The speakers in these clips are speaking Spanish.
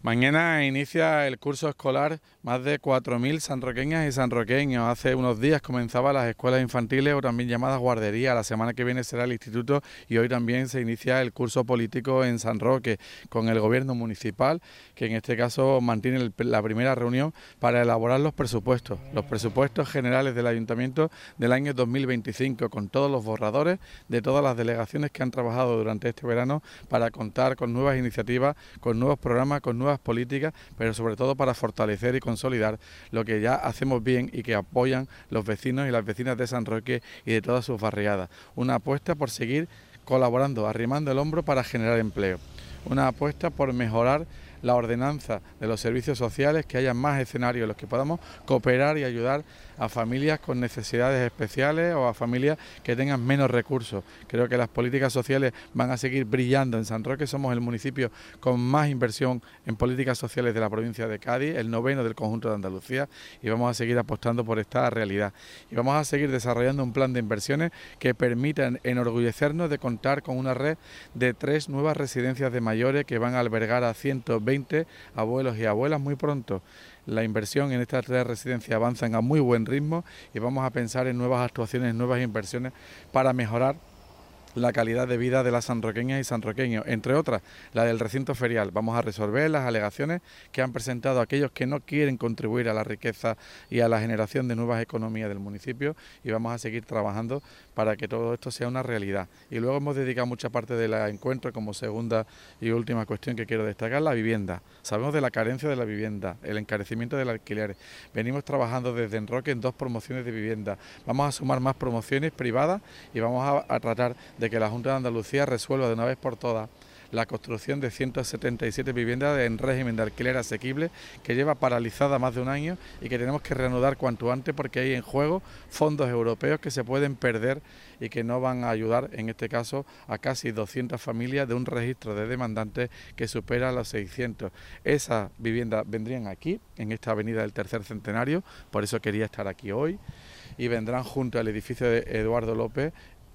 Mañana inicia el curso escolar, más de 4.000 sanroqueñas y sanroqueños. Hace unos días comenzaban las escuelas infantiles o también llamadas guarderías. La semana que viene será el instituto y hoy también se inicia el curso político en San Roque con el gobierno municipal, que en este caso mantiene la primera reunión para elaborar los presupuestos generales del ayuntamiento del año 2025, con todos los borradores de todas las delegaciones que han trabajado durante este verano para contar con nuevas iniciativas, con nuevos programas, con nuevas políticas, pero sobre todo para fortalecer y consolidar lo que ya hacemos bien y que apoyan los vecinos y las vecinas de San Roque y de todas sus barriadas. Una apuesta por seguir colaborando, arrimando el hombro para generar empleo. Una apuesta por mejorar la ordenanza de los servicios sociales, que haya más escenarios en los que podamos cooperar y ayudar a familias con necesidades especiales o a familias que tengan menos recursos. Creo que las políticas sociales van a seguir brillando en San Roque. Somos el municipio con más inversión en políticas sociales de la provincia de Cádiz, el 9º del conjunto de Andalucía, y vamos a seguir apostando por esta realidad. Y vamos a seguir desarrollando un plan de inversiones que permitan enorgullecernos de contar con una red de 3 nuevas residencias de mayores que van a albergar a 120 abuelos y abuelas muy pronto. La inversión en estas 3 residencias avanza a muy buen ritmo y vamos a pensar en nuevas actuaciones, nuevas inversiones para mejorar la calidad de vida de las sanroqueñas y sanroqueños, entre otras la del recinto ferial. Vamos a resolver las alegaciones que han presentado aquellos que no quieren contribuir a la riqueza y a la generación de nuevas economías del municipio, y vamos a seguir trabajando para que todo esto sea una realidad. Y luego hemos dedicado mucha parte del encuentro, como segunda y última cuestión que quiero destacar, la vivienda. Sabemos de la carencia de la vivienda, el encarecimiento del alquiler. Venimos trabajando desde Enroque en 2 promociones de vivienda. Vamos a sumar más promociones privadas y vamos a tratar de que la Junta de Andalucía resuelva de una vez por todas la construcción de 177 viviendas en régimen de alquiler asequible, que lleva paralizada más de un año y que tenemos que reanudar cuanto antes, porque hay en juego fondos europeos que se pueden perder y que no van a ayudar, en este caso, a casi 200 familias de un registro de demandantes que supera los 600. Esas viviendas vendrían aquí, en esta avenida del Tercer Centenario, por eso quería estar aquí hoy, y vendrán junto al edificio de Eduardo López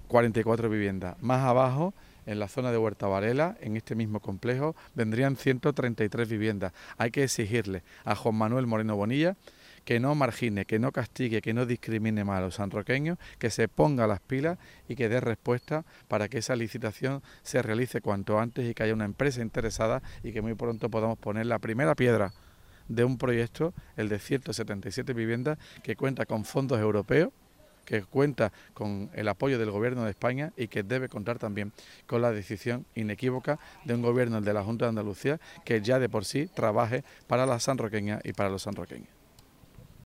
44 viviendas. Más abajo, en la zona de Huerta Varela, en este mismo complejo, vendrían 133 viviendas. Hay que exigirle a Juan Manuel Moreno Bonilla que no margine, que no castigue, que no discrimine más a los sanroqueños, que se ponga las pilas y que dé respuesta para que esa licitación se realice cuanto antes y que haya una empresa interesada y que muy pronto podamos poner la primera piedra de un proyecto, el de 177 viviendas, que cuenta con fondos europeos, que cuenta con el apoyo del Gobierno de España y que debe contar también con la decisión inequívoca de un gobierno, el de la Junta de Andalucía, que ya de por sí trabaje para las sanroqueñas y para los sanroqueños.